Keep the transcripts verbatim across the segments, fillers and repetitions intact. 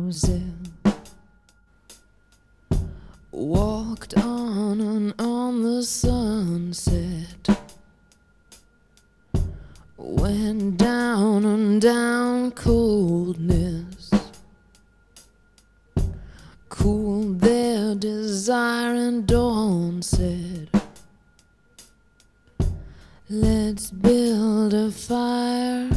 Joseph walked on and on the sunset, went down and down coldness, cooled their desire, and dawn said, let's build a fire.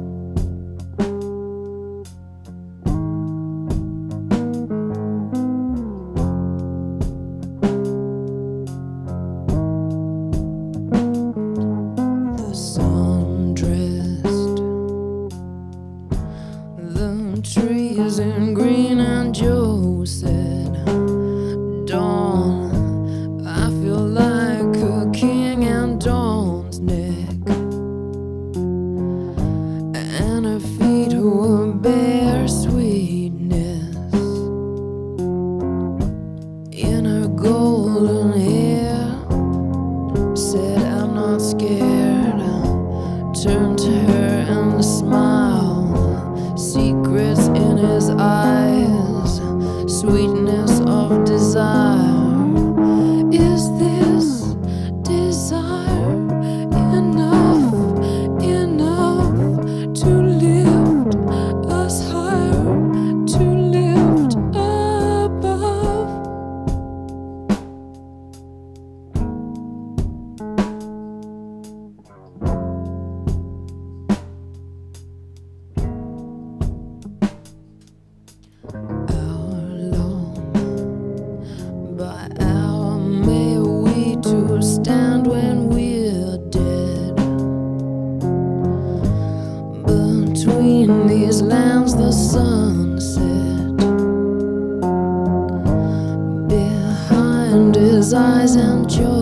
The sun dressed the trees in green, and Joe said, Dawn, I feel like a king, and Dawn's neck and her feet were bare sweetness in her golden hair. Said, I'm not scared. Turned to her and smiled, secrets in his eyes, sweetness of desire. Is this desire enough, enough to lift us higher, to lift above? Hour long, by hour may we two stand when we're dead. Between these lands the sun set, behind his eyes, and joy